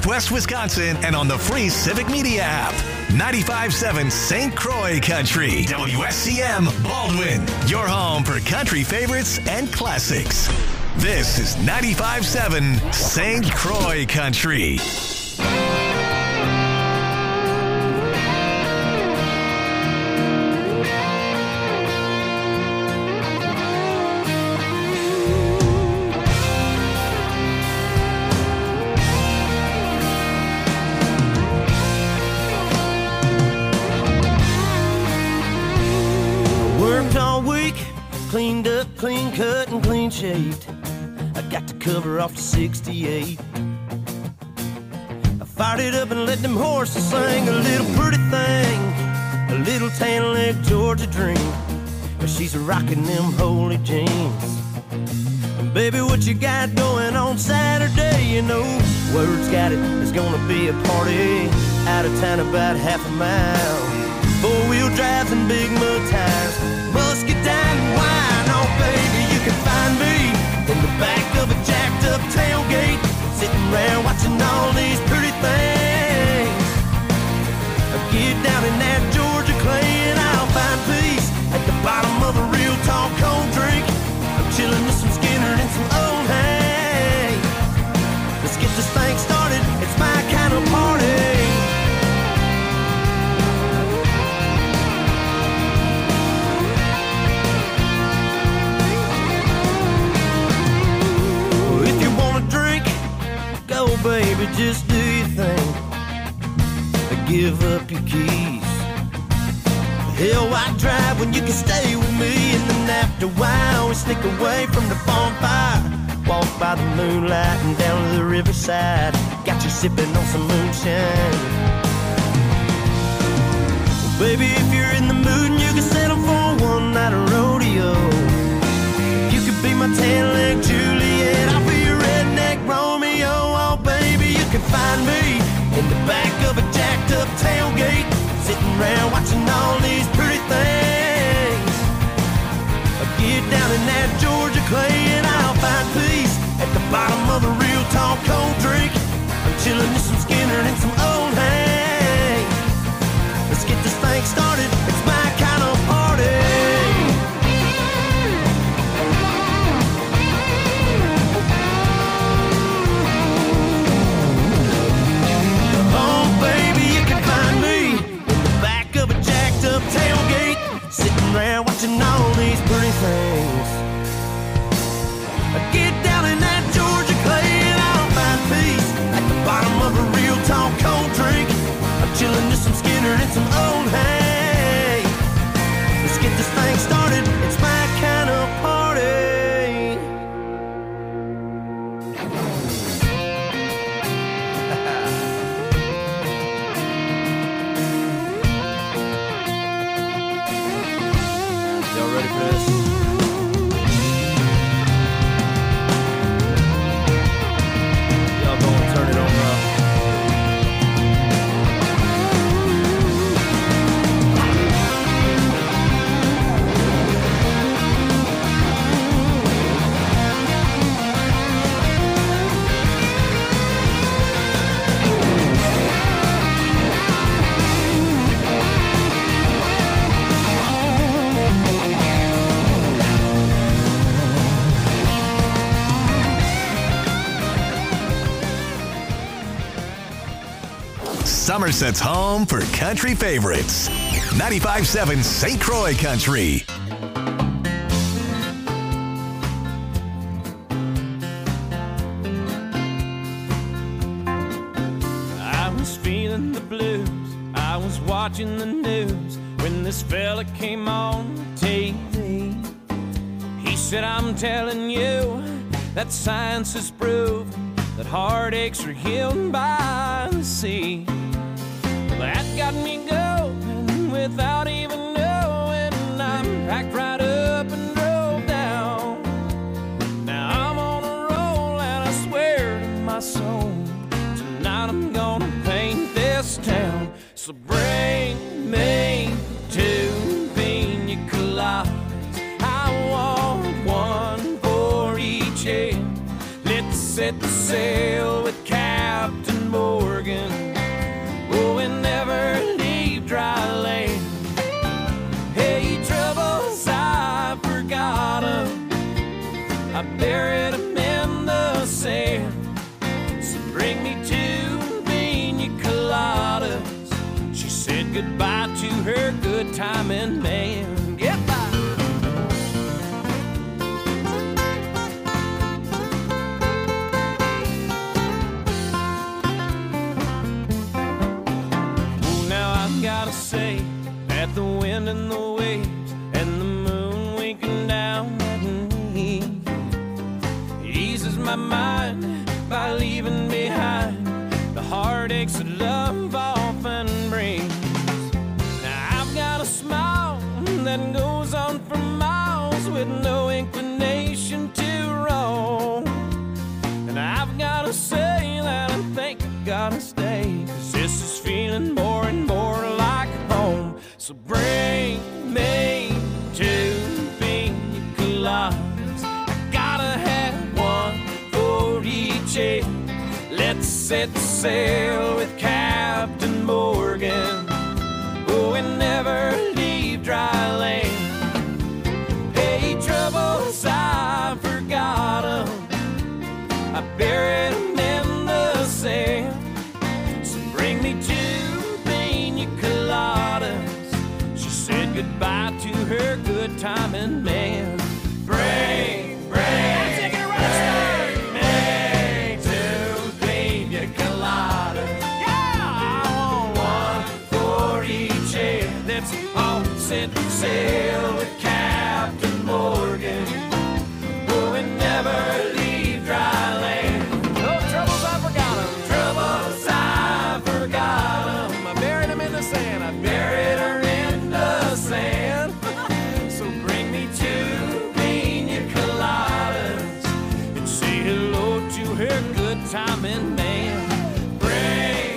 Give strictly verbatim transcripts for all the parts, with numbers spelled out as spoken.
Northwest Wisconsin, and on the free Civic Media app. ninety-five point seven Saint Croix Country. W S C M Baldwin, your home for country favorites and classics. This is ninety-five point seven Saint Croix Country. Cleaned up, clean cut, and clean shaved. I got to cover off the sixty-eight. I fired it up and let them horses sing a little pretty thing, a little tan leg Georgia dream. But she's rocking them holy jeans. And baby, what you got going on Saturday? You know, word's got it, it's gonna be a party out of town about half a mile. Four-wheel drives and big mud tires, muscadine and wine. Oh, baby, you can find me in the back of a jacked-up tailgate, sitting around watching all these pretty things. I get down in that Georgia clay and I'll find peace at the bottom of a real tall cold drink. I'm chilling with some Skinner and some old hay. Let's get this thing started, it's my kind of party. Baby, just do your thing. Give up your keys. Hell, why drive when you can stay with me? And then after a while, we sneak away from the bonfire, walk by the moonlight and down to the riverside. Got you sipping on some moonshine. Well, baby, if you're in the mood and you can settle for one night of rodeo, you could be my tan-leg Juliet, I'll be your redneck Romeo. Oh, baby, you can find me in the back of a jacked-up tailgate, sitting around watching all these pretty things. I get down in that Georgia clay and I'll find peace at the bottom of a real tall cold drink. I'm chilling with some Skinner and some old hay. Let's get this thing started, it's my kind of party. Tailgate, sitting around watching all these pretty things. I get down in that Georgia clay and I'll find peace at the bottom of a real tall cold drink. I'm chilling with some Skinner and some old hay. Let's get this thing started, it's my kind of party. Somerset's home for country favorites. ninety-five point seven Saint Croix Country. I was feeling the blues. I was watching the news when this fella came on T V. He said, I'm telling you that science has proved that heartaches are healed by the sea. That got me going without even knowing. I'm packed right up and drove down. Now I'm on a roll and I swear to my soul, tonight I'm gonna paint this town. So bring me two pina coladas. I want one for each head. Let's set the sail with Captain Moore. said goodbye to her good timing man. Get by. Well, now I've gotta say that the wind and the waves and the moon winking down at me eases my mind by leaving behind the heartaches that love often brings. Now I've got a smile that goes on for miles with no inclination to roam. And I've got to say that I think I gotta stay, 'cause this is feeling more and more like home. So bring me to Pina Coladas. I gotta have one for each end. Let's set sail with Captain Morgan. Oh, and never leave dry land. Hey, troubles, I forgot 'em. I buried 'em in the sand. So bring me to Pina Coladas. She said goodbye to her good timing man. Bring, bring, take it right, bring me to Pina Coladas. Yeah, I want one for each head. Let's all set sail with Captain Morgan. Oh, and never leave dry land. Oh, troubles, I forgot 'em. Troubles, I forgot 'em. I buried 'em in the sand. I buried her in the sand. So bring me to Pina Coladas and say hello to her good timing man. Bring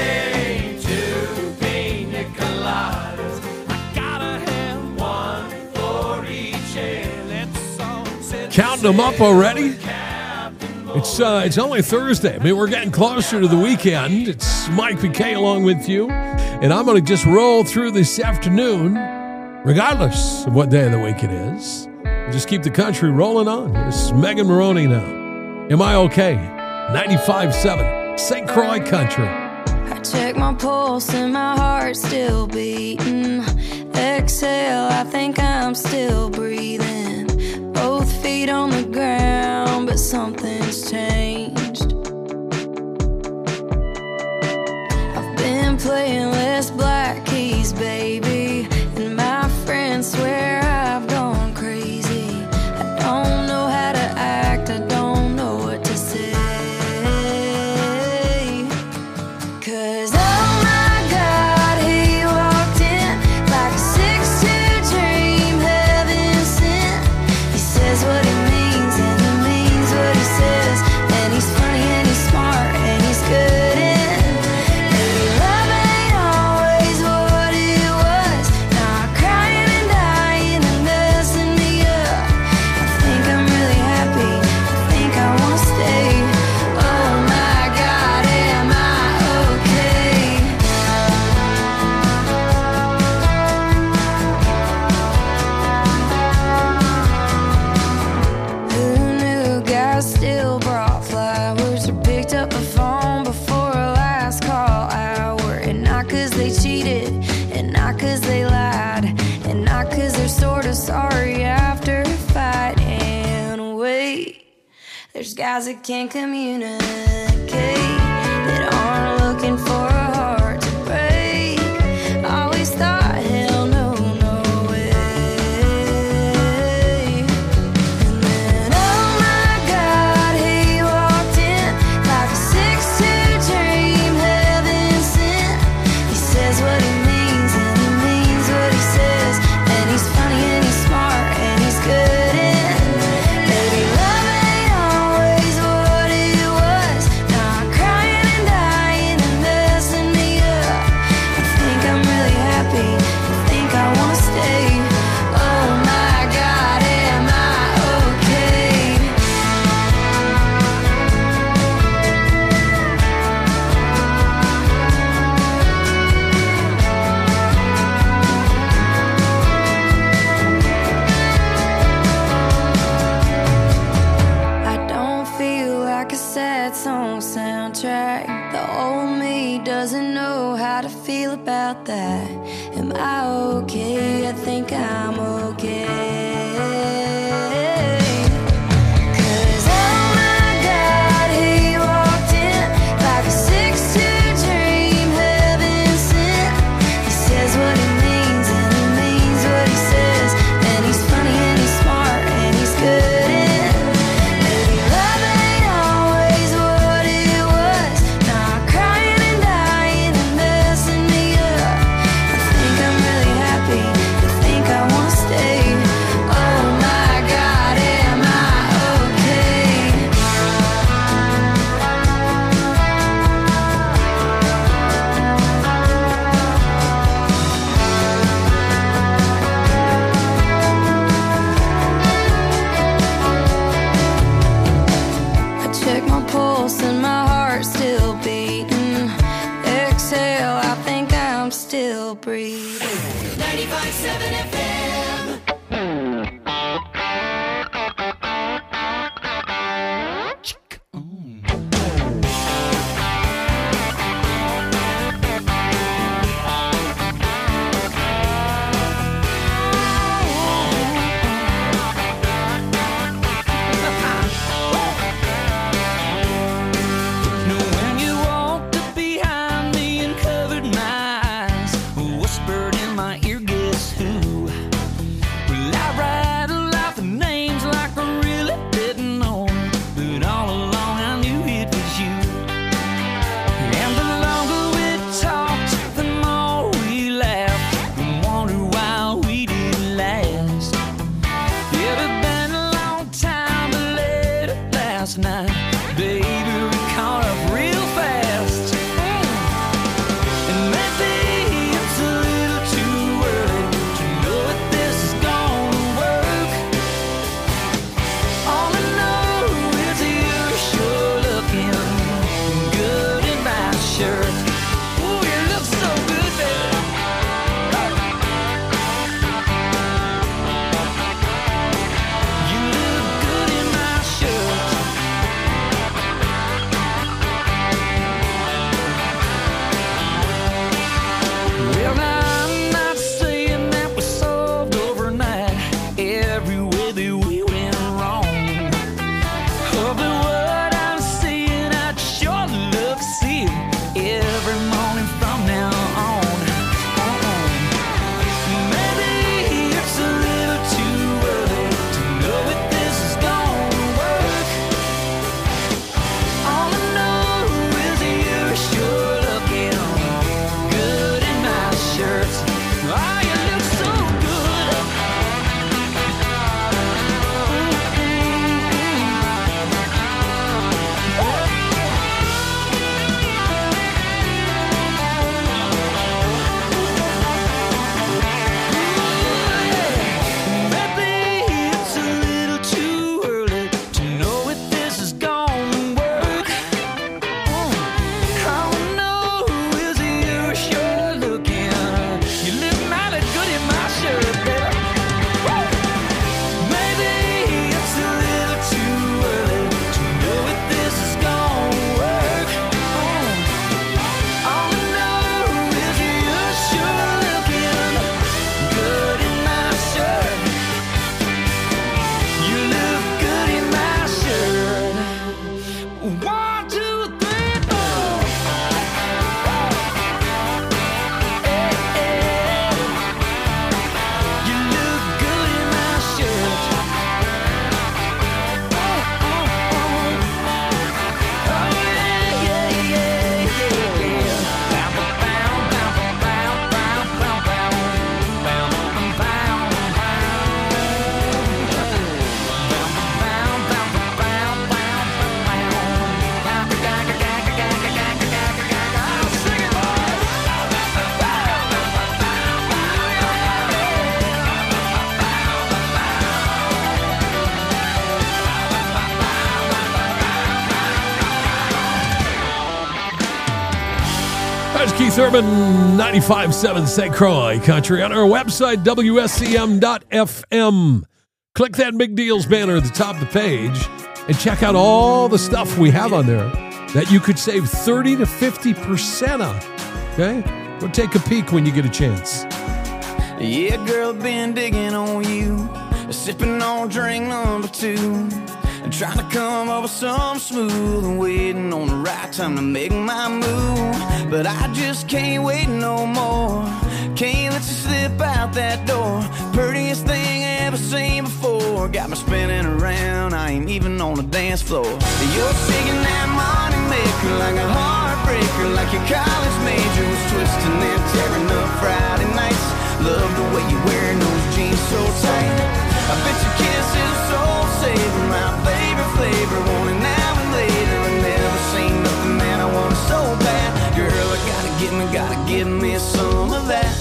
me to Pina Coladas. I gotta have one for each head. Let's all sit Counting them up already? It's uh, it's only Thursday. I mean, we're getting closer to the weekend. It's Mike Piquet along with you. And I'm going to just roll through this afternoon, regardless of what day of the week it is. Just keep the country rolling on. Here's Megan Maroney now. Am I okay? ninety-five seven Saint Croix Country. I check my pulse and my heart's still beating. Exhale, I think I'm still breathing. Both feet on the ground, but something's changed. I've been playing less black keys, baby, and my friends swear I've gone crazy. I don't know how to act, I don't know what to say. 'Cause oh my God, he walked in like a six two dream, heaven sent. He says what he means and he means what he says. And he's funny and he's smart and he's good and maybe love ain't always what it was. Now I'm crying and dying and messing me up. I think I'm really happy, I think I wanna stay. Oh my God, am I okay? Who knew guys still brought flowers or picked up the phone before a last call hour? And not 'cause they cheated, and not 'cause they lied, and not 'cause they're sort of sorry after a fight. And wait, there's guys that can't communicate, that aren't looking for a heart to break. Always thought, hell no, no way. And then, oh my God, he walked in like a six two dream, heaven sent. He says what he means and he means what he says. And he's funny and he's smart and he's good and maybe love ain't always what it was. Now I'm crying The old me doesn't know how to feel about that. Am I okay? I think I'm okay. Cause oh my God, he walked in like a six two dream, heaven sent. He says what he means and he means what he says. And he's funny and he's smart and he's good at maybe love ain't always what it was. Not crying and dying and messing me up. I think I'm really happy. I think I wanna stay. Oh my God, am I okay? I check my pulse and my heart's still beating. Exhale, I think I'm still breathing. ninety-five seven F M. When you walked up behind me and covered my eyes, whispered in my ear, guess who? Well, I rattled off the names like I really didn't know, but all along I knew it was you. And the longer we talked, the more we laughed and wondered why we didn't last. It had been a long time, but late last night, baby, we caught up real fast. And maybe it's a little too early to know if this is gonna work. All I know is you're sure looking good in my shirt. Ooh, you look so good, baby. You look good in my shirt. Well, now I'm not saying that we solved overnight every way that we went wrong. Oh, but what I'm seeing, I'd sure love to see it every morning from now on. Maybe it's a little too early to know if this is gonna work. All I know is you're sure looking good in my shirt. Oh, you look so good. Maybe it's a little too early to know if this is gonna work. All I know is you're sure looking. You look mighty good in my shirt, baby. Maybe it's a little too early to know if this is gonna work. All I know is you're sure looking good in my shirt. You look good in my shirt. One, two, three, four. Hey, hey. You look good in my shirt. Oh, oh, oh. Oh, yeah, yeah, yeah, yeah, yeah. Bow, bow, bow, bow, bow, bow, bow. Bow, bow, bow, That's Keith Urban, ninety-five point seven Saint Croix Country. On our website, W S C M dot F M. Click that Big Deals banner at the top of the page and check out all the stuff we have on there. that you could save thirty to fifty percent on. Okay? Go take a peek when you get a chance. Yeah, girl, been digging on you, sipping on drink number two, and trying to come up with some smooth and waiting on the right time to make my move. But I just can't wait no more. Can't let you slip out that door. Prettiest thing I ever seen before. Got me spinning around, I ain't even on the dance floor. You're shaking that money maker like a heartbreaker, like your college major was twisting and tearing up Friday nights. Love the way you're wearing those jeans so tight. I bet your kiss is a soul saver, my favorite flavor. Want it now and later. I never seen nothing that I want so bad. Girl, I gotta get me, gotta give me some of that.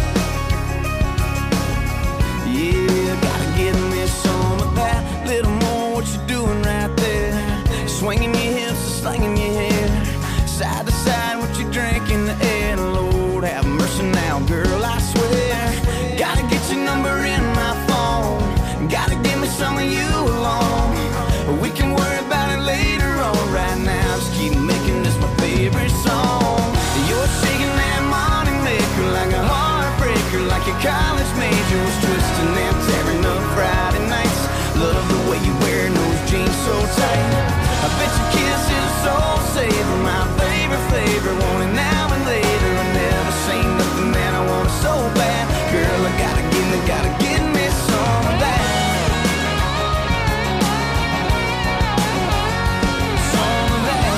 Yeah, gotta give me some of that. Little more what you doing right there. Swinging your hips, slinging your hair. Side to side, what you drink in the air. Lord, have mercy now, girl, I swear. Gotta get your number in my phone. Gotta give me some of you alone. We can worry about it later on. Right now, just keep making this my favorite song. You're shaking that money maker like a heartbreaker, like your college major was twisting and tearing up Friday nights. Love the way you wearing those jeans so tight. I bet your kiss is a soul saver, my favorite flavor. Want it now and later. I never seen nothing that I want so bad. Girl, I gotta give me, gotta give me some of that. Some of that.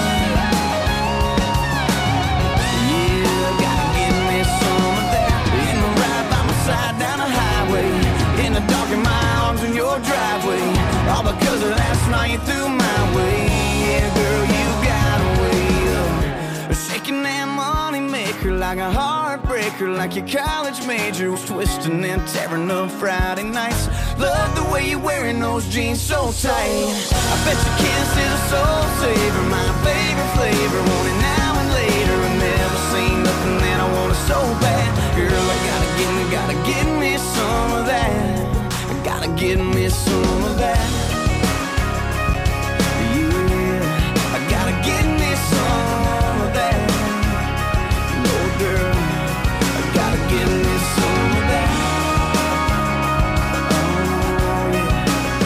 Yeah, gotta give me some of that. In the ride by my side down the highway, in the dark in my arms in your driveway. All because of last night you threw my way. Yeah, girl, you got a way of shaking that money maker like a heartbreaker, like your college major was twisting and tearing up Friday nights. Love the way you're wearing those jeans so tight. I bet your kiss is a soul saver, my favorite flavor. Want it now and later. I never seen nothing that I want so bad. Girl, I gotta give me, gotta give me some of that. I gotta give me some of that. Yeah, I gotta give me some of that. No, girl, I gotta give me some of that. Oh, yeah.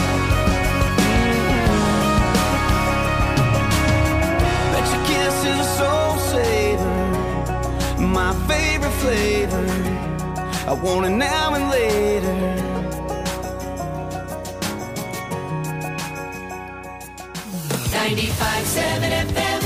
Mm-hmm. Bet your kiss is a soul saver, my favorite flavor. I want it now and later. ninety-five seven F M.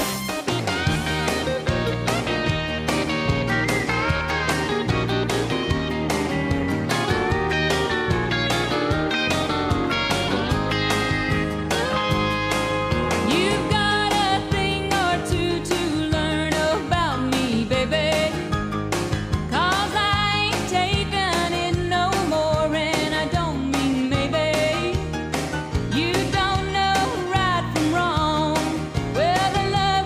You've got a thing or two to learn about me, baby. 'Cause I ain't taking it no more, and I don't mean maybe. You don't know right from wrong. Well, the love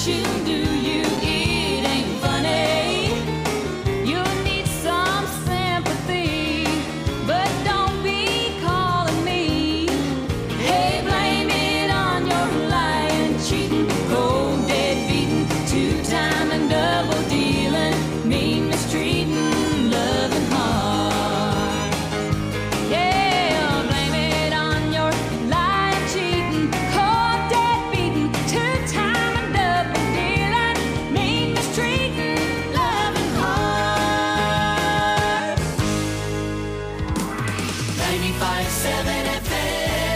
she'll do you. It ain't funny. You'll need some sympathy, but don't be calling me. Hey, blame it on your lying, cheating, cold, dead beating, two-time and double dealing, mean mistreating, loving hard. Yeah, blame it on your lying, cheating, cold, dead beating, two-time and double dealing, mean mistreating, loving hard. ninety-five seven F M.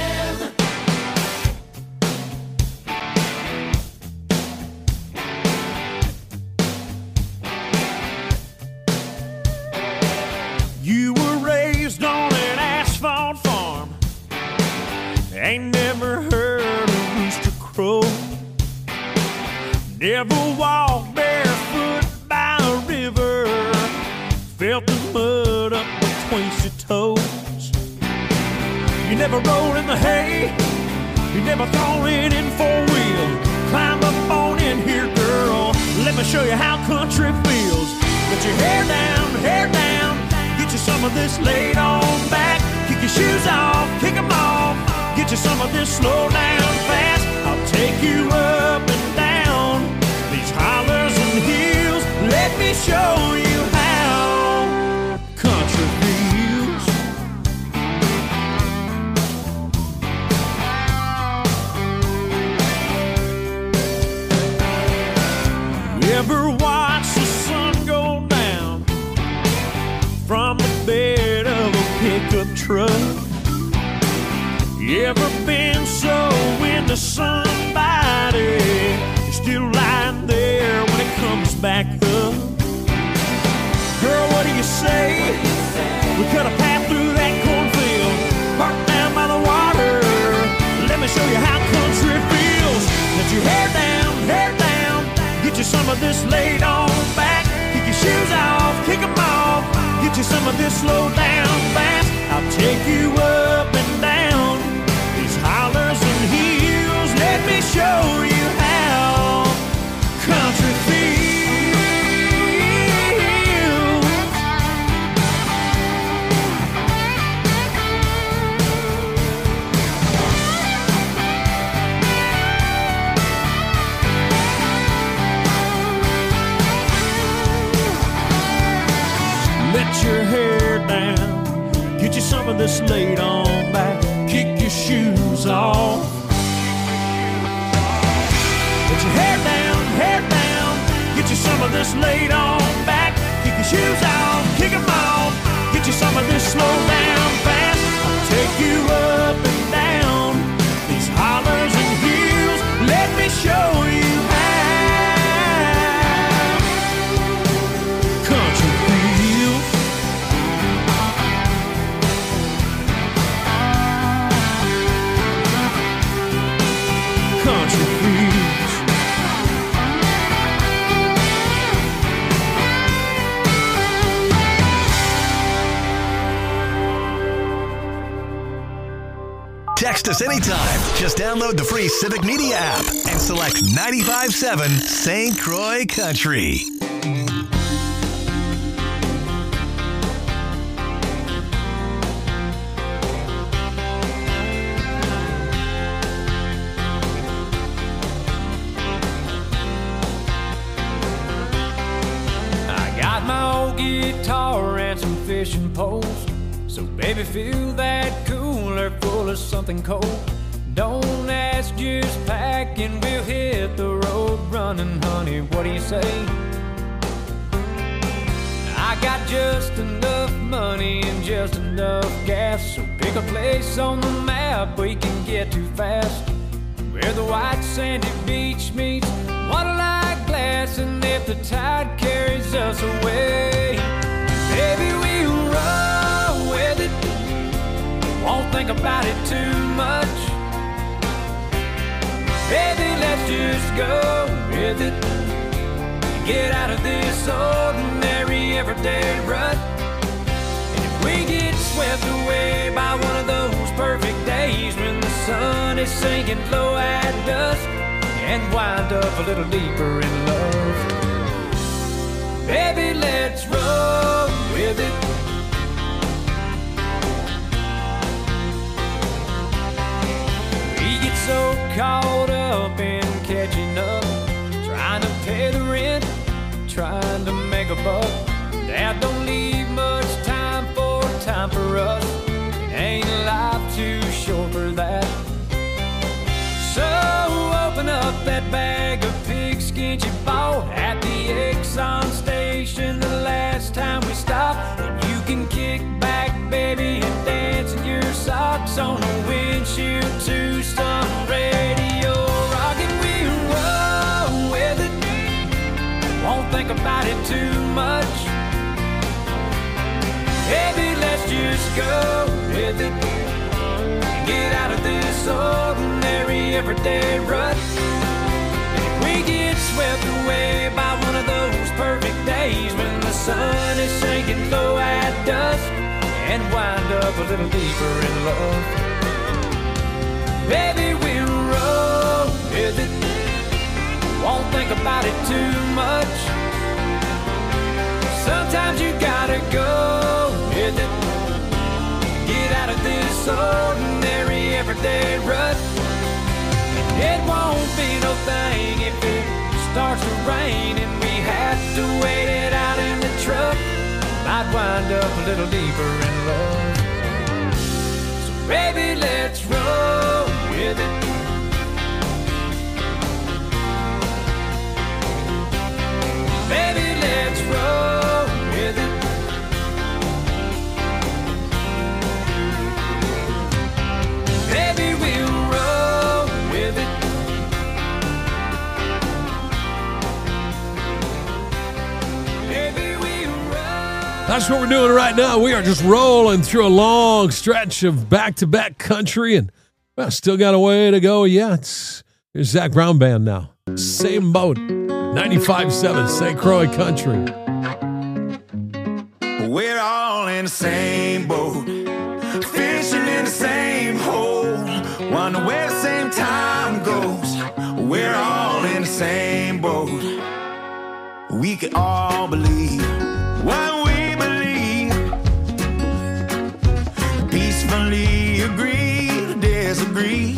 You were raised on an asphalt farm. Ain't never heard a rooster crow. Never walked barefoot by a river. Felt the mud up between your toes. You never rolled in the hay. You never thrown it in four-wheel. Climb up on in here, girl. Let me show you how country feels. Put your hair down, hair down. Get you some of this laid on back. Kick your shoes off, kick them off. Get you some of this slow down fast. I'll take you up and down these hollers and hills. Let me show you how country feels. You ever watch the sun go down from the bed of a pickup truck? You ever been so into somebody you're still lying there when it comes back up? Girl, what do you say? We cut a path through that cornfield, parked down by the water. Let me show you how country feels. Let your hair down, hair down. Get you some of this laid on back. Kick your shoes off, kick them off. Get you some of this slow down fast. I'll take you up and down these hollers and hills. Let me show you how country feels. Let your hair down. Get you some of this laid on back. Kick your shoes off. Let your hair down, hair down. Get you some of this laid on back. Kick your shoes off, kick them off. Get you some of this slow down fast. I'll take you up and down these hollers and hills. Let me show you how country feels. Country feels. Text us anytime. Just download the free Civic Media app and select ninety-five seven Saint Croix Country. I got my old guitar and some fishing poles. So baby, fill that cooler full of something cold. Don't ask, just pack and we'll hit the road running, honey. What do you say? I got just enough money and just enough gas. So pick a place on the map we can get to fast, where the white sandy beach meets water-like glass. And if the tide carries us away, baby, we'll roll with it. Won't think about it too much. Baby, let's just go with it. Get out of this ordinary everyday rut. And if we get swept away by one of those perfect days when the sun is sinking low at dusk, and wind up a little deeper in love. Baby, let's roll with it. We get so caught up in catching up, trying to pay the rent, trying to make a buck, that don't leave much time for time for us. It ain't life too short for that. So open up that bag of pigskin you bought at the Exxon station the last time we stopped, and you can kick back, baby, and dance in your socks on the windshield to some radio rock, and we roll with it. Won't think about it too much. Baby, let's just go with it. Get out of this ordinary everyday rut. And if we get swept away by one of those perfect days when the sun is sinking low at dusk, and wind up a little deeper in love, baby, we'll roll with it. Won't think about it too much. Sometimes you gotta go with it. Get out of this ordinary everyday rut. It won't be no thing if it starts to rain and we have to wait it out in the truck. Might wind up a little deeper in love. So baby, let's roll with it. Baby, let's roll with it. Baby, we'll roll with it. Baby, we'll roll. That's what we're doing right now. We are just rolling through a long stretch of back-to-back country, and well, still got a way to go. Yeah, it's here's Zach Brown Band now. Same boat. ninety-five point seven Saint Croix Country. We're all in the same boat, fishing in the same hole, wonder where the same time goes. We're all in the same boat. We can all believe what we believe, peacefully agree to disagree.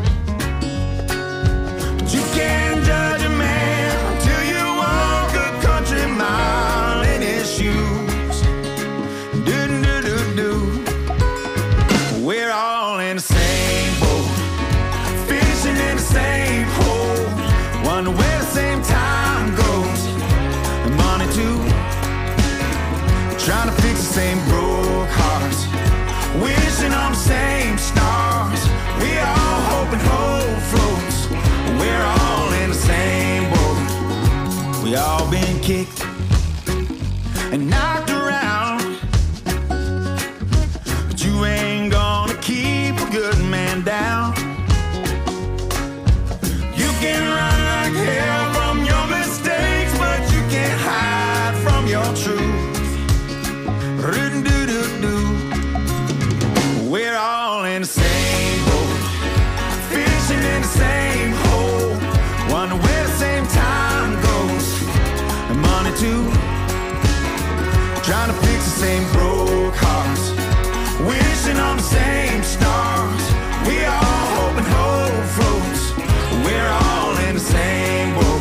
But you can't judge a man until you walk a country mile in his shoes. Do, do, do, do. We're all in the same boat, fishing in the same hole, wonder where the same time goes. And money too, trying to fix the same broke hearts, wishing on the same stars. We all hope and hope floats. We're all in the same boat. We all been kicked and knocked around, but you ain't gonna keep a good man down. You can run like hell from your mistakes, but you can't hide from your truth. We're all in the same boat, fishing in the same hole, wonder where the same time goes. And money too, trying to fix the same broke hearts, wishing on the same stars. We all hope and hope floats. We're all in the same boat.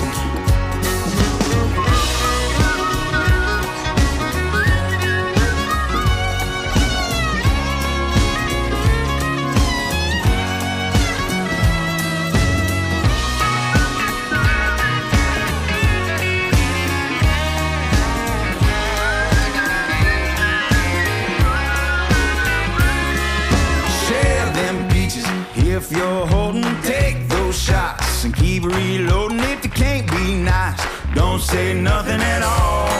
If you're holding, take those shots and keep reloading. If you can't be nice, don't say nothing at all.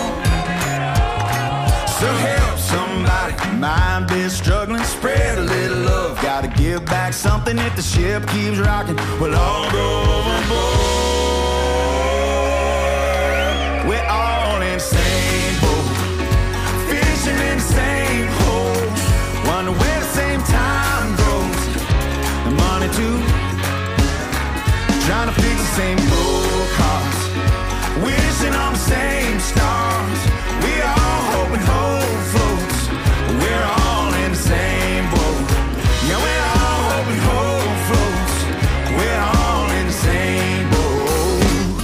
So help somebody, mind been struggling, spread a little love. Gotta give back something if the ship keeps rocking. We'll all go overboard. We're all in the same boat, fishing in the same hole, wonder where the same time goes. Money too, trying to fix the same pool cars, wishing on the same stars. We all hoping hope floats. We're all in the same boat. Yeah, we're all hoping hope floats. We're all in the same boat.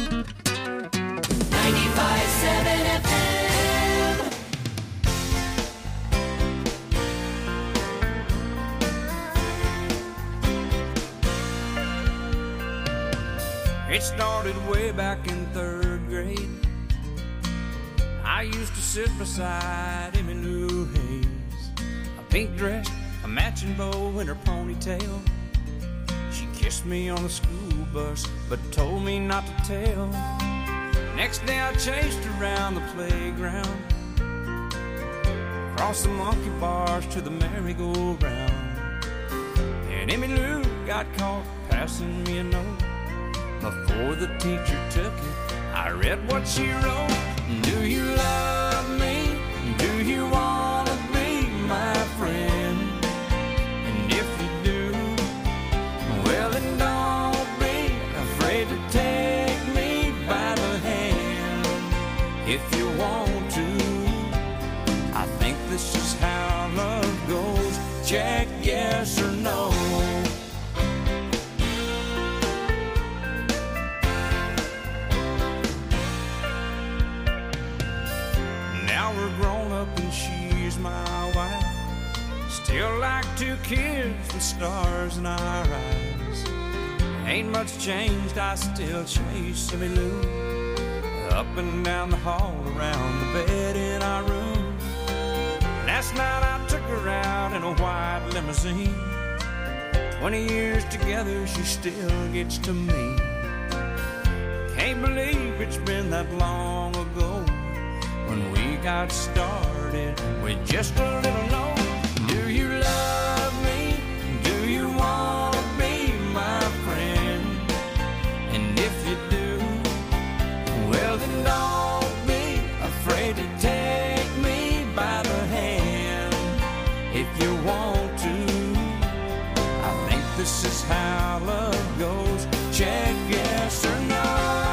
ninety-five seven F M. It started way back in third grade. I used to sit beside Emmylou Hayes, a pink dress, a matching bow in her ponytail. She kissed me on the school bus, but told me not to tell. Next day I chased around the playground, across the monkey bars to the merry-go-round. And Emmylou got caught passing me a note. Before the teacher took it, I read what she wrote. Do you love me? Do you want to be my friend? And if you do, well then don't be afraid to take me by the hand. If you want to, I think this is how love goes. Check yes or no. And she's my wife. Still like two kids with stars in our eyes. Ain't much changed, I still chase Emmylou up and down the hall, around the bed in our room. Last night I took her out in a white limousine. Twenty years together, she still gets to me. Can't believe it's been that long ago when we got started with just a little note. Do you love me? Do you want to be my friend? And if you do, well then don't be afraid to take me by the hand. If you want to, I think this is how love goes. Check yes or no.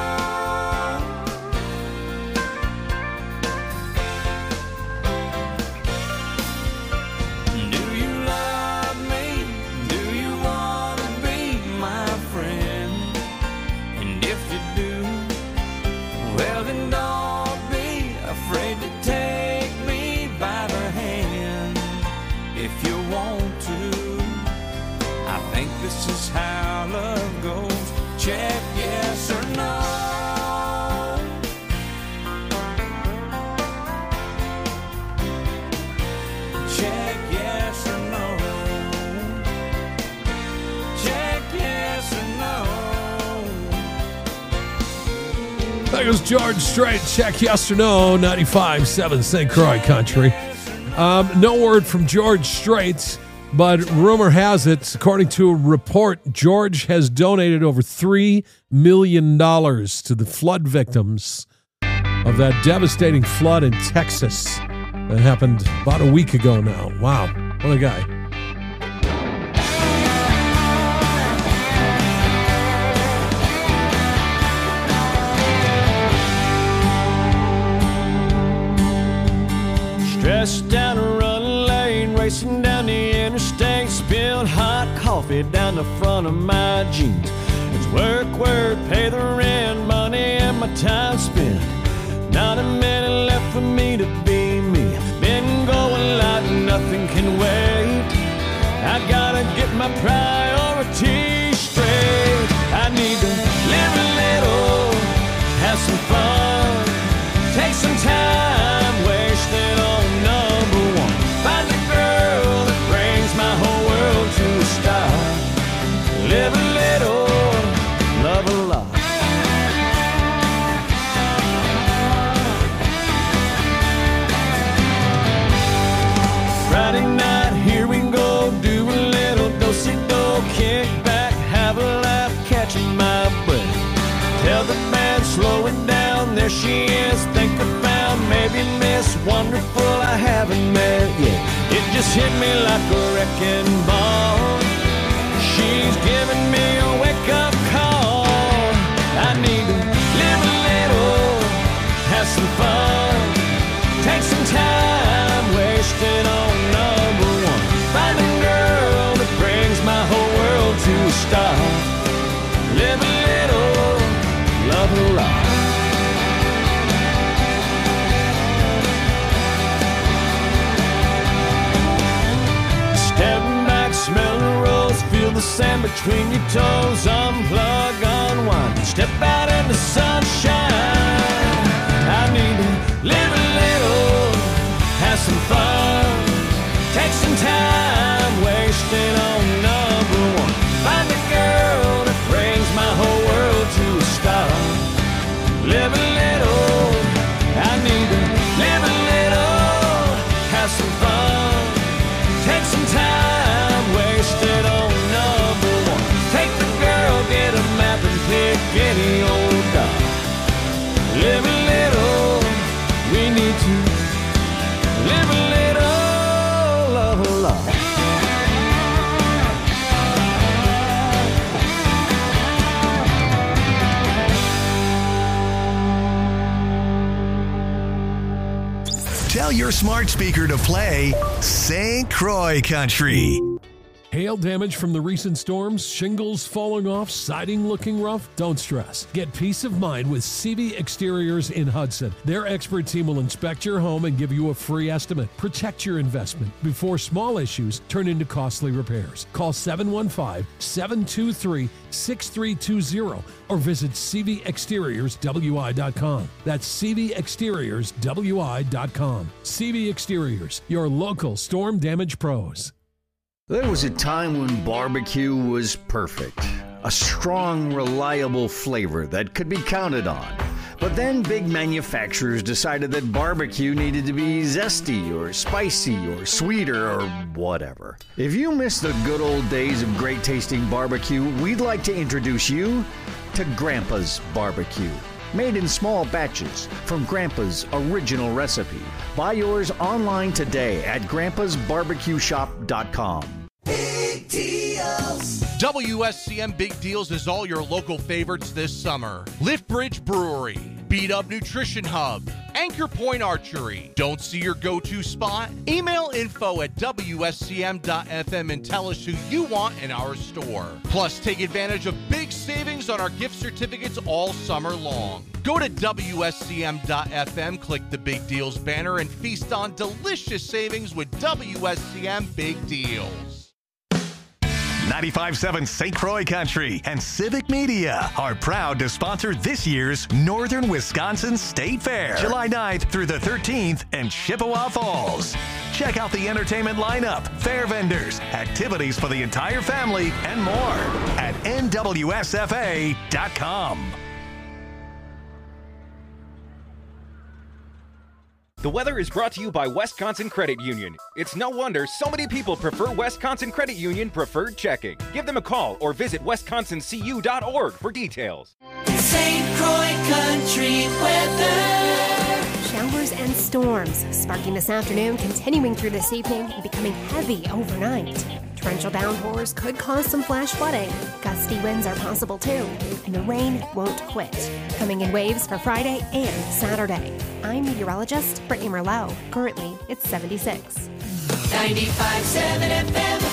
This is how love goes. Check yes or no. Check yes or no. Check yes or no. That goes George Strait. Check yes or no. ninety-five point seven Saint Croix Country. Um, no word from George Strait. But rumor has it, according to a report, George has donated over three million dollars to the flood victims of that devastating flood in Texas that happened about a week ago now. Wow, what a guy. Stressed down a running lane, racing down the interstate, spilled hot coffee down the front of my jeans. It's work, work, pay the rent, money and my time spent. Not a minute left for me to be me. Been going like nothing can wait. I gotta get my priorities straight. I need to live a little, have some fun, take some time, wasted on number one. Find the girl that brings my whole world to a stop. Live a little, love a lot. Friday night, here we go, do a little do-si-do, kick back, have a laugh, catching my breath. Tell the band, slow it down, there she is, think I found, maybe Miss Wonderful I haven't met yet. It just hit me like a wrecking ball. She's giving me a wake-up call. need to live a little, have some fun, take some time, wasted on number one. Find a girl that brings my whole world to a stop. Live a little, love a lot. Step back, smell the rose, feel the sand between your toes. Unplug, unwind, step out in the sunshine. I need to live a little, have some fun, take some time, wasted on number one. Find a girl that brings my whole world to a stop. Live a little, I need to live a little, have some fun, take some time, wasted on number one. Take the girl, get a map and pick any old dog. Live a little, we need to live a little, love a lot. Tell your smart speaker to play Saint Croix Country. Hail damage from the recent storms, shingles falling off, siding looking rough? Don't stress. Get peace of mind with C V Exteriors in Hudson. Their expert team will inspect your home and give you a free estimate. Protect your investment before small issues turn into costly repairs. Call seven one five, seven two three, six three two zero or visit c v exteriors w i dot com. That's c v exteriors w i dot com. C V Exteriors, your local storm damage pros. There was a time when barbecue was perfect. A strong, reliable flavor that could be counted on. But then big manufacturers decided that barbecue needed to be zesty or spicy or sweeter or whatever. If you miss the good old days of great tasting barbecue, we'd like to introduce you to Grandpa's Barbecue. Made in small batches from Grandpa's original recipe. Buy yours online today at grandpas barbecue shop dot com. Big deals. W S C M Big Deals is all your local favorites this summer. Lift Bridge Brewery, Beat Up Nutrition Hub, Anchor Point Archery. Don't see your go-to spot? Email info at w s c m dot f m and tell us who you want in our store. Plus, take advantage of big savings on our gift certificates all summer long. Go to w s c m dot f m, click the Big Deals banner, and feast on delicious savings with W S C M Big Deals. ninety-five point seven Saint Croix Country and Civic Media are proud to sponsor this year's Northern Wisconsin State Fair, July ninth through the thirteenth in Chippewa Falls. Check out the entertainment lineup, fair vendors, activities for the entire family, and more at n w s f a dot com. The weather is brought to you by Wisconsin Credit Union. It's no wonder so many people prefer Wisconsin Credit Union Preferred Checking. Give them a call or visit wisconsin c u dot org for details. Saint Croix Country weather. Showers and storms sparking this afternoon, continuing through this evening, and becoming heavy overnight. Torrential downpours could cause some flash flooding. Gusty winds are possible too, and the rain won't quit. Coming in waves for Friday and Saturday. I'm meteorologist Brittany Merlot. Currently, it's seventy-six. ninety-five point seven F M.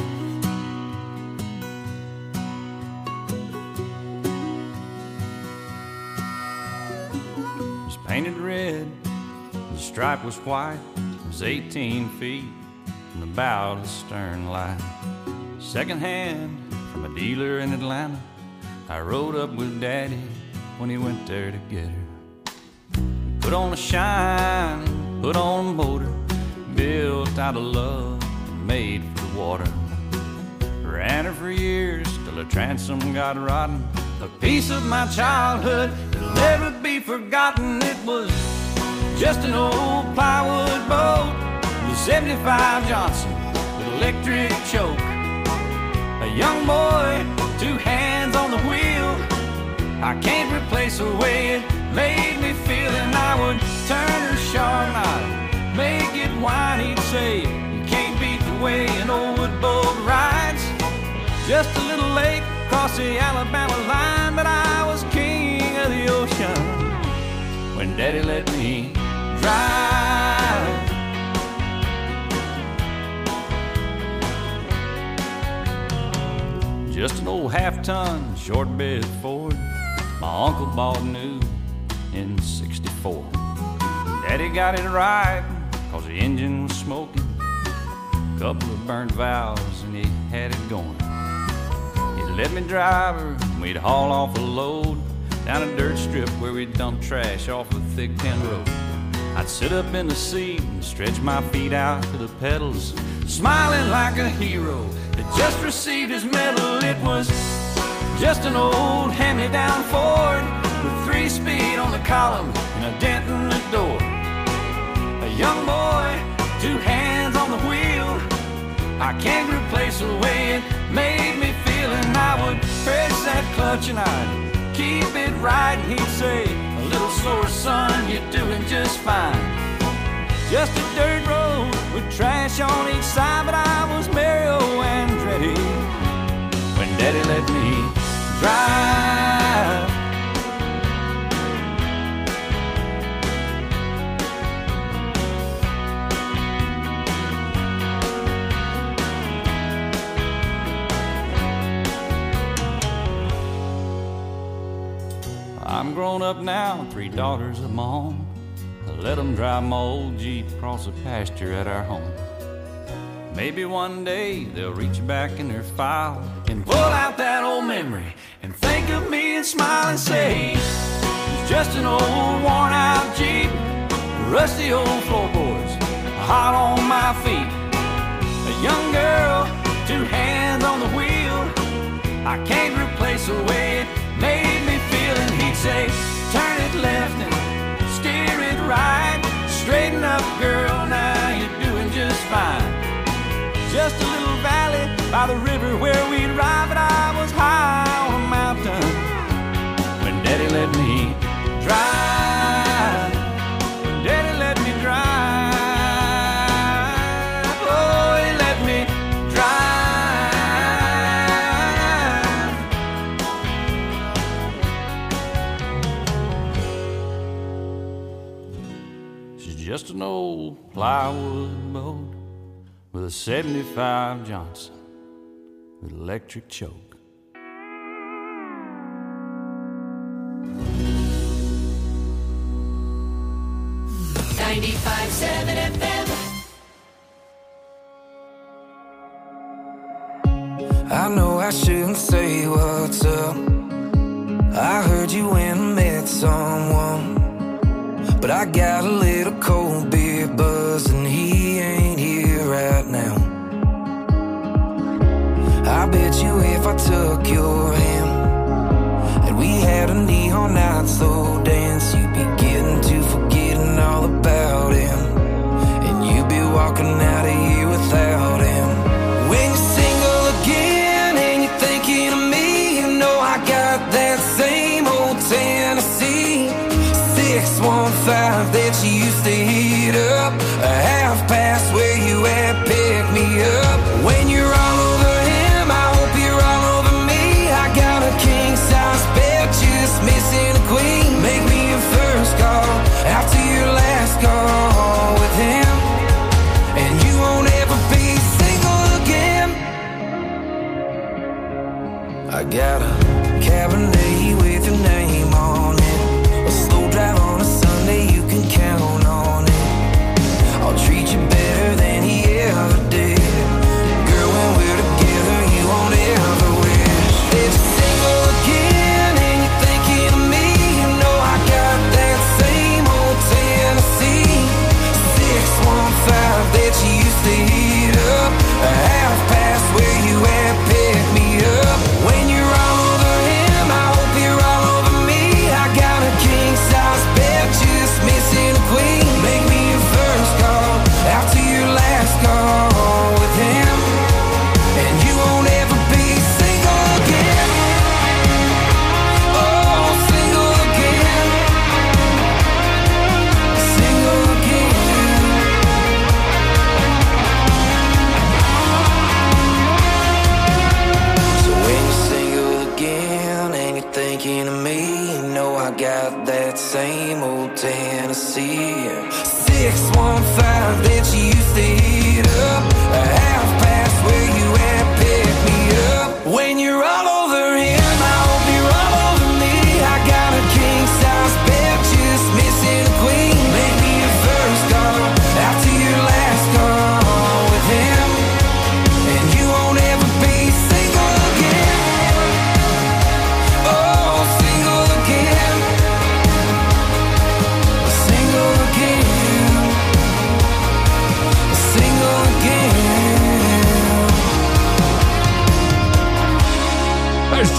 Was painted red, the stripe was white. It was eighteen feet from the bow to the stern line. Second hand from a dealer in Atlanta. I rode up with Daddy when he went there to get her. Put on a shine, put on a motor, built out of love and made for the water. Ran her for years till her transom got rotten. A piece of my childhood that'll never be forgotten. It was just an old plywood boat, the seventy-five Johnson with electric choke. A young boy, two hands on the wheel. I can't replace the way it made me feel. And I would turn her sharp and I'd make it whine. He'd say, you can't beat the way an old wood boat rides. Just a little lake across the Alabama line, but I was king old half-ton short bed Ford my uncle bought new in sixty-four. Daddy got it right, cause the engine was smoking, couple of burnt valves and he had it going. He'd let me drive her and we'd haul off a load down a dirt strip where we'd dump trash off a thick tin road. I'd sit up in the seat and stretch my feet out to the pedals, smiling like a hero that just received his medal. It was just an old hand-me-down Ford with three speed on the column and a dent in the door. A young boy, two hands on the wheel, I can't replace the way it made me feel. And I would press that clutch and I'd keep it right, and he'd say, a little slower son, you're doing just fine. Just a dirt road with trash on each side, but I was Mario Andretti when Daddy let me drive. I'm grown up now, three daughters of my own. I let them drive my old Jeep across the pasture at our home. Maybe one day they'll reach back in their file and pull out that old memory and think of me and smile and say, it's just an old worn out Jeep, rusty old floorboards, hot on my feet. A young girl, two hands on the wheel, I can't replace the way it made me feel. And he'd say, turn it left and steer it right, straighten up girl, now you're doing just fine. Just a little valley by the river where we'd ride, but I was high on a mountain when Daddy let me drive. Daddy let me drive. Oh, he let me drive. She's just an old plywood boat with a seventy-five Johnson with electric choke. ninety-five seven F M. I know I shouldn't say what's up. I heard you went and met someone, but I got a little cold beer buzz and he ain't here right now. I bet you if I took your hand and we had a neon night slow dance, you'd be getting to forgetting all about him, and you'd be walking out of here without him. When you're single again and you're thinking of me, you know I got that same old Tennessee six one five that you used to heat up, a half past where you at, pick me up. When you're all over him, I hope you're all over me. I got a king size bed, just missing a queen. Make me your first call after your last call with him, and you won't ever be single again. I got a Cabernet with your name on it, a slow drive on a Sunday, you can count on it. I'll treat you better than he ever did. Girl, when we're together, you won't ever wish that you're single again and you're thinking of me. You know I got that same old Tennessee six one five that you used to heat up, a half past where you at, pick me up. When you're all over him, I hope you're all over me. I got a king size bed, just missing a queen. Make me your first call after your last call with him, and you won't ever be single again. Oh, single again, single again. So when you're single again and you're thinking of me, you know I got that same old Tennessee six one five that you used to heat up, a half past where you at, pick me up. When you're all over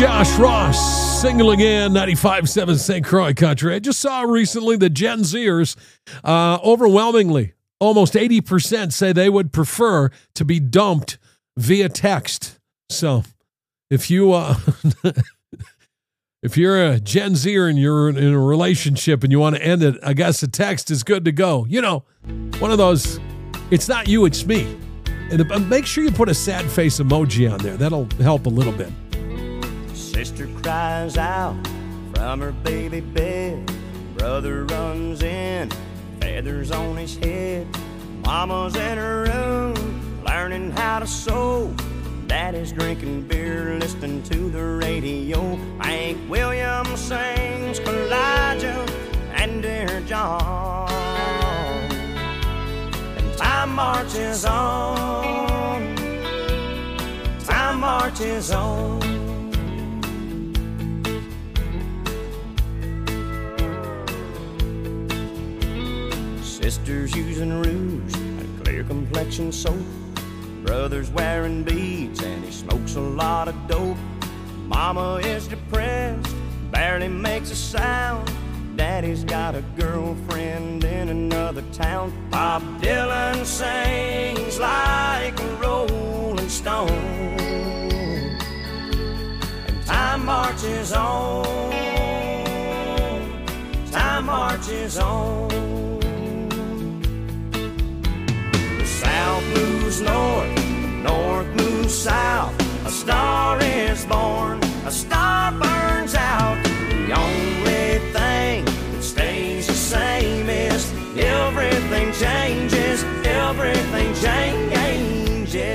Josh Ross, single again, ninety-five point seven Saint Croix Country. I just saw recently that Gen Zers, uh, overwhelmingly, almost eighty percent say they would prefer to be dumped via text. So if you uh, if you're a Gen Zer and you're in a relationship and you want to end it, I guess a text is good to go. You know, one of those, it's not you, it's me. And make sure you put a sad face emoji on there. That'll help a little bit. Sister cries out from her baby bed. Brother runs in, feathers on his head. Mama's in her room, learning how to sew. Daddy's drinking beer, listening to the radio. Hank Williams sings Elijah and Dear John. And time marches on, time marches on. Sisters using rouge and clear complexion soap. Brother's wearing beads and he smokes a lot of dope. Mama is depressed, barely makes a sound. Daddy's got a girlfriend in another town. Bob Dylan sings like a rolling stone. And time marches on, time marches on. South moves north, north moves south. A star is born, a star burns out. The only thing that stays the same is everything changes, everything changes.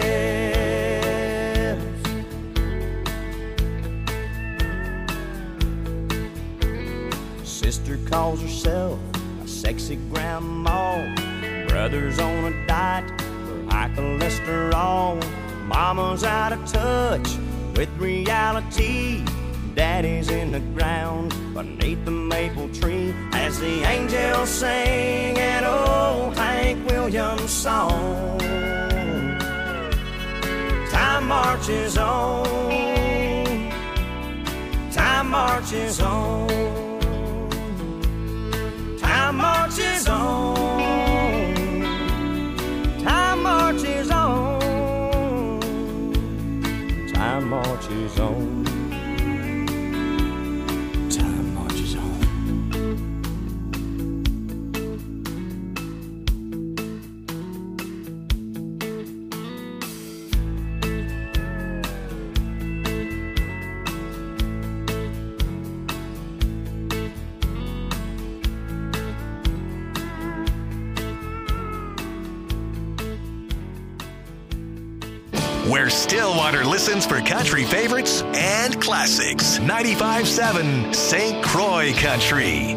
Sister calls herself a sexy grandma. Brother's on a diet for high cholesterol. Mama's out of touch with reality. Daddy's in the ground beneath the maple tree as the angels sing an old Hank Williams song. Time marches on, time marches on, time marches on. Time marches on, time marches on, time marches on. Where Stillwater listens for country favorites and classics. ninety-five point seven Saint Croix Country.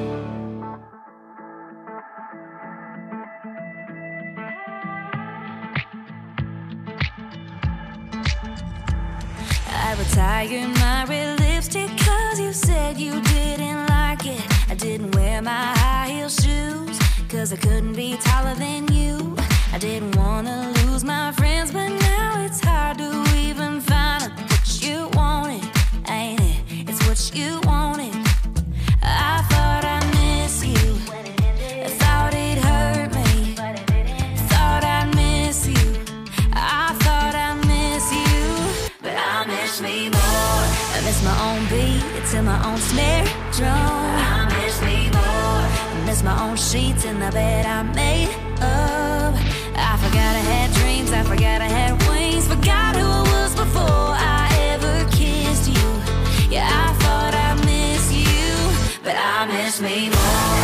I retired my red lipstick cause you said you didn't like it. I didn't wear my high heel shoes cause I couldn't be taller than you. I didn't wanna lose my friends, but now it's hard to even find what you wanted, ain't it? It's what you wanted. I thought I'd miss you, I thought it hurt me, thought I'd miss you, I thought I'd miss you, but I miss me more. I miss my own beat to my own snare drum. I miss me more. I miss my own sheets in the bed I made up. I forgot I had dreams, I forgot I had wings, forgot who I was before I ever kissed you. Yeah, I thought I miss you, but I miss me more.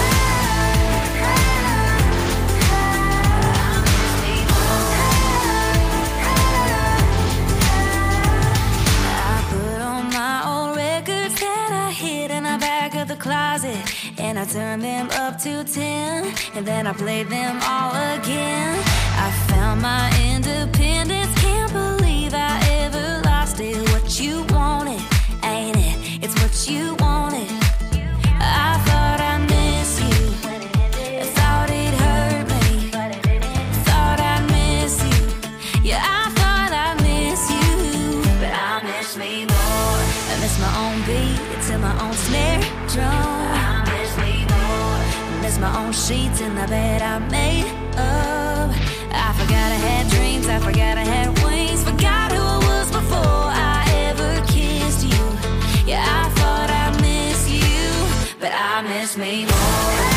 I put on my old records that I hid in the back of the closet, and I turned them up to ten, and then I played them all again. I found my independence, can't believe I ever lost it. What you wanted, ain't it? It's what you wanted. I thought I miss you, I thought it hurt me, thought I'd miss you. Yeah, I thought I miss you, but I miss me more. I miss my own own sheets in the bed I made up. I forgot I had dreams, I forgot I had wings, forgot who I was before I ever kissed you. Yeah, I thought I missed you, but I miss me more.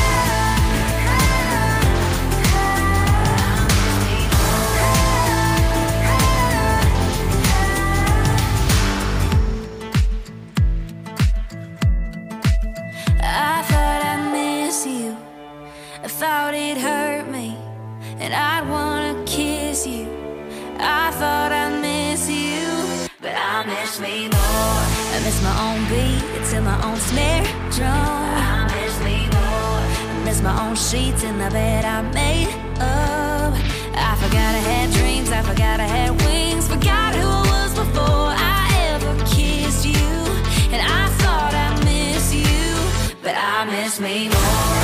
I thought I'd miss you, I thought it hurt me, and I'd wanna kiss you. I thought I'd miss you, but I miss me more. I miss my own beat to my own snare drum. I miss me more. I miss my own sheets in the bed I made up. I forgot I had dreams, I forgot I had wings, forgot who I was before I ever kissed you. And I thought I'd miss you, but I miss me more.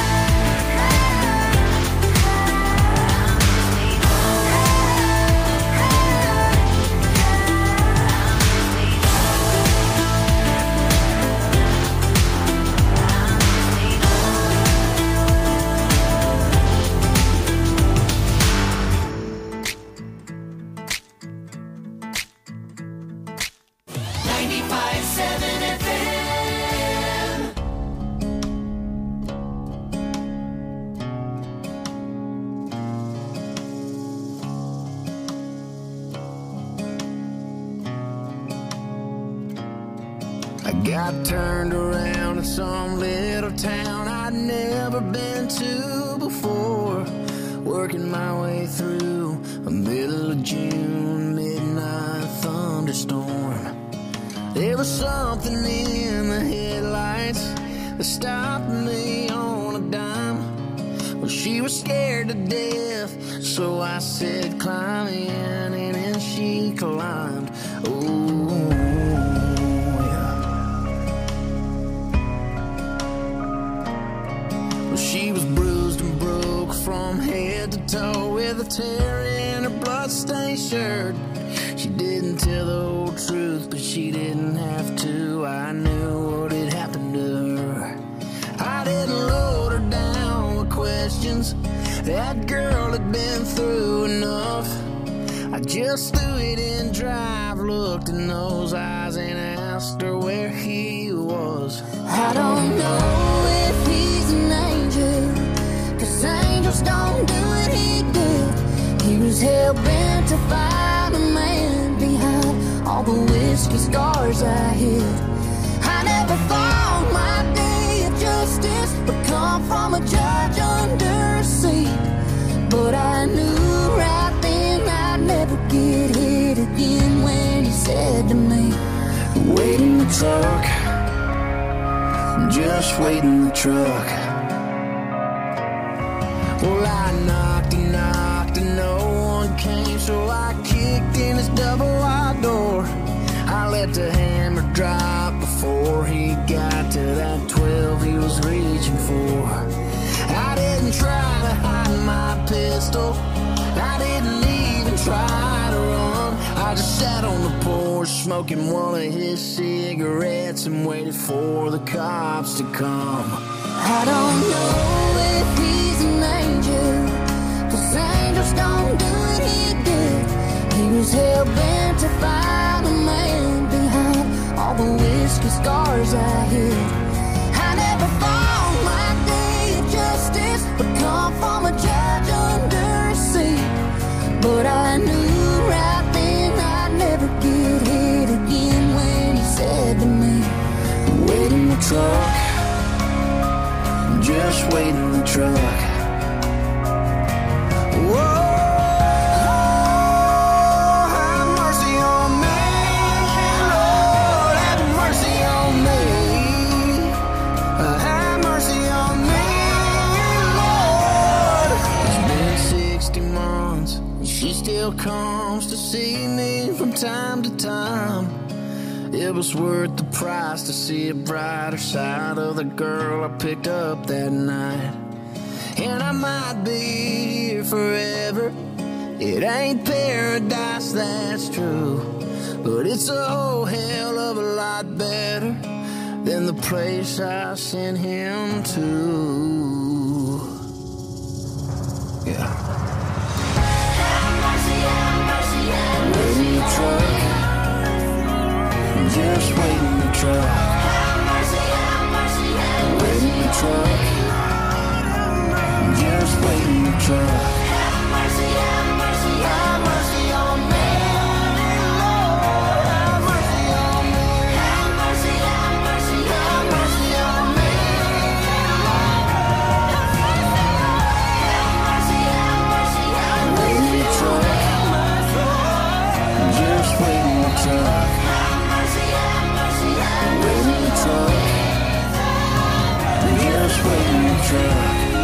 ninety-five seven F M. I got turned around in some little town I'd never been to before, working my way through a middle of June midnight thunderstorm. There was something in the headlights that stopped me on a dime. Well, she was scared to death, so I said, climb in, and then she climbed. Oh, yeah. Well, she was bruised and broke from head to toe with a tear in her bloodstained shirt. She didn't tell the whole truth, but she didn't have to. I knew what had happened to her. I didn't load her down with questions. That girl had been through enough. I just threw it in drive, looked in those eyes, and asked her where he was. I don't know if he's an angel, 'cause angels don't do what he did. He was hell-bent to find a man behind all the whiskey scars I hid. I never thought my day of justice would come from a judge under a seat, but I knew right then I'd never get hit again when he said to me, wait in the truck, just wait in the truck. Well, I knocked and knocked and no one came, so I kicked in his double wide door. I let the hammer drop before he got to that twelve he was reaching for. I didn't try to hide my pistol, I didn't even try to run. I just sat on the porch smoking one of his cigarettes and waited for the cops to come. I don't know if he's an angel, 'cause angels don't do what he did. He was hell-bent to find a man behind all the whiskey scars I hid. I never thought my day of justice would come from a judge under a seat, but I knew right then I'd never get hit again when he said to me, wait in the truck, just wait in the truck. Whoa. Comes to see me from time to time. It was worth the price to see a brighter side of the girl I picked up that night. And I might be here forever, it ain't paradise, that's true, but it's a whole hell of a lot better than the place I sent him to. Yeah. Wait in the truck. Just wait in the truck. Wait in the truck. Just wait in the truck. Have mercy, have mercy, have mercy on me, Lord. Have mercy on me. Have mercy, have mercy, have mercy on me, Lord. Have mercy, have mercy, have mercy. Wait in the truck. Just wait in the truck. Have mercy, have mercy, have mercy. Wait in the truck. Just wait in the truck.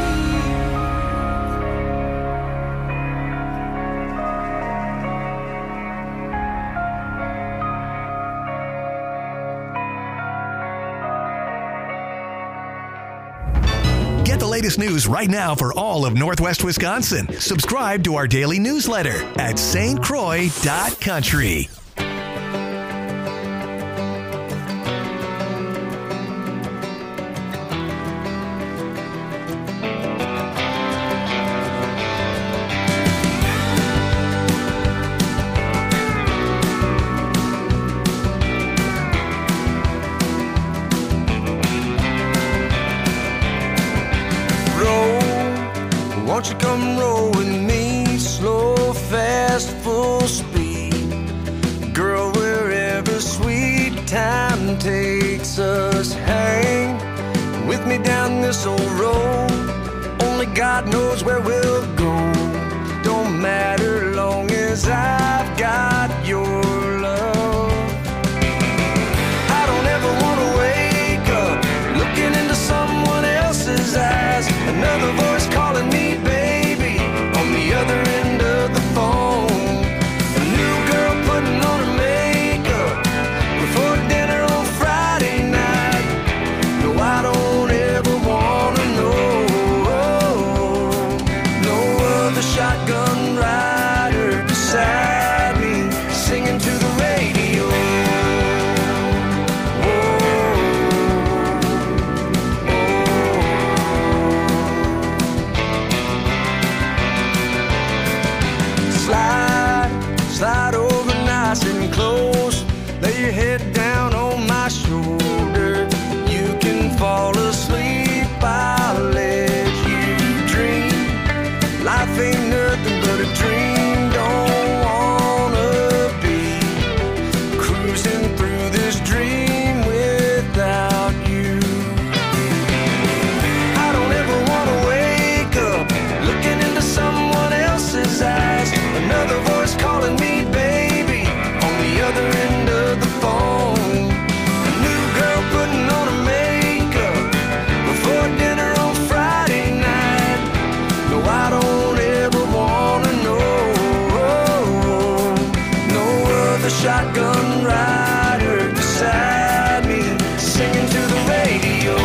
Get the latest news right now for all of Northwest Wisconsin. Subscribe to our daily newsletter at S T Croix dot country. Won't you come roll with me, slow, fast, full speed, girl, wherever sweet time takes us. Hang with me down this old road, only God knows where we'll go. Don't matter long as I've got your love. I don't ever want to wake up looking into someone else's eyes, another voice calling me baby on the other end of the phone. A new girl putting on her makeup before dinner on Friday night. No, I don't ever wanna know. No other shotgun rider beside me singing to the radio. Slide over nice and close, lay your head down on my shoulder. You can fall asleep, I'll let you dream. Life ain't nothing but a dream, don't wanna be cruising through this dream without you. I don't ever wanna wake up looking into someone else's eyes, another voice calling me baby on the other end of the phone. A new girl putting on her makeup before dinner on Friday night. No, I don't ever wanna know. No other shotgun rider beside me singing to the radio.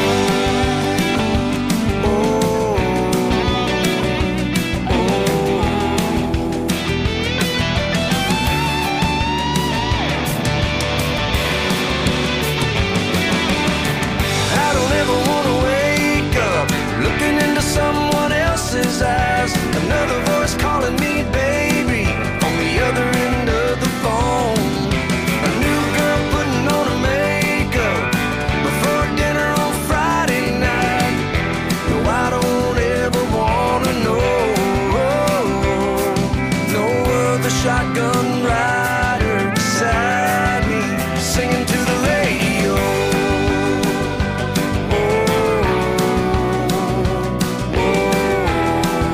Someone else's eyes, another voice calling me baby